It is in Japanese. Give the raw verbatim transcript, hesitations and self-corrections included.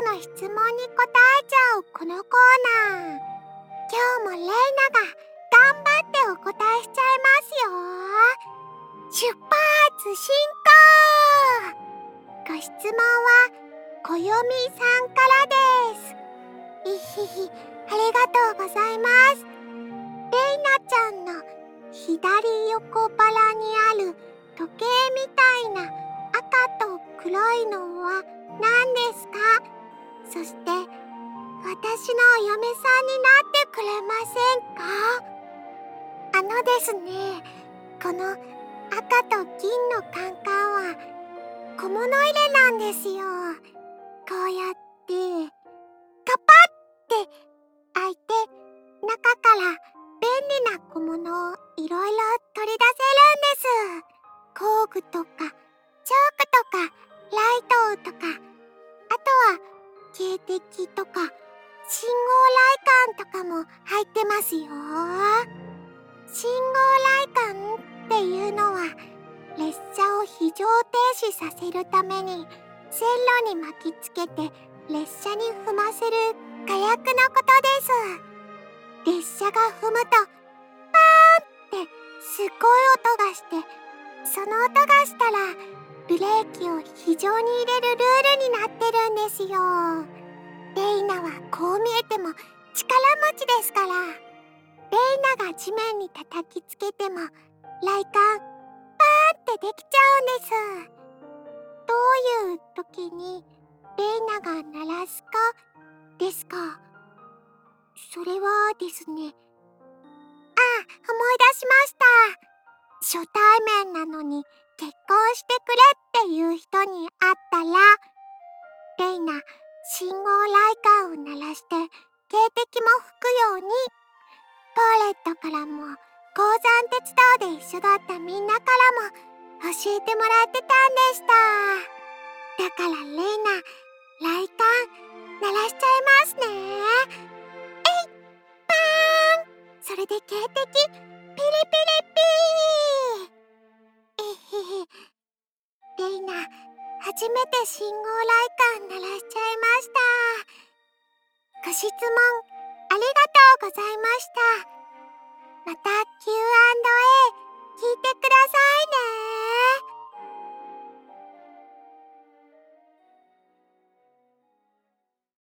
の質問に答えちゃうこのコーナー。今日もレイナが頑張ってお答えしちゃいますよ。出発進行。ご質問はこよみさんからです。いひひ、ありがとうございます。レイナちゃんの左横腹にある時計みたいな赤と黒いのは何ですか？そして私のお嫁さんになってくれませんか？あのですね、この赤と銀のカンカンは小物入れなんですよ。こうやってカパッて開いて、中から便利な小物をいろいろ取り出せるんです。工具とかチョークとかライトとか、あとは警笛とか信号雷管とかも入ってますよ。信号雷管っていうのは列車を非常停止させるために線路に巻きつけて列車に踏ませる火薬のことです。列車が踏むとパーンってすっごい音がして、その音がしたらブレーキを非常に入れるルールになってるんですよ。レイナはこう見えても力持ちですから、レイナが地面に叩きつけても雷管パーンってできちゃうんです。どういう時にレイナが鳴らすかですか。それはですね、あ、思い出しました。初対面なのに結婚してくれっていう人に会ったら、レイナ、信号雷管を鳴らして警笛も吹くように、パーレットからも鉱山鉄道で一緒だったみんなからも教えてもらってたんでした。だからレイナ、雷管鳴らしちゃいますね。えい、パーン。それで警笛ピリピリピー。えへへ、レイナ、初めて信号雷管鳴らしちゃいました。ご質問ありがとうございました。また キューアンドエー 聞いてくださいね。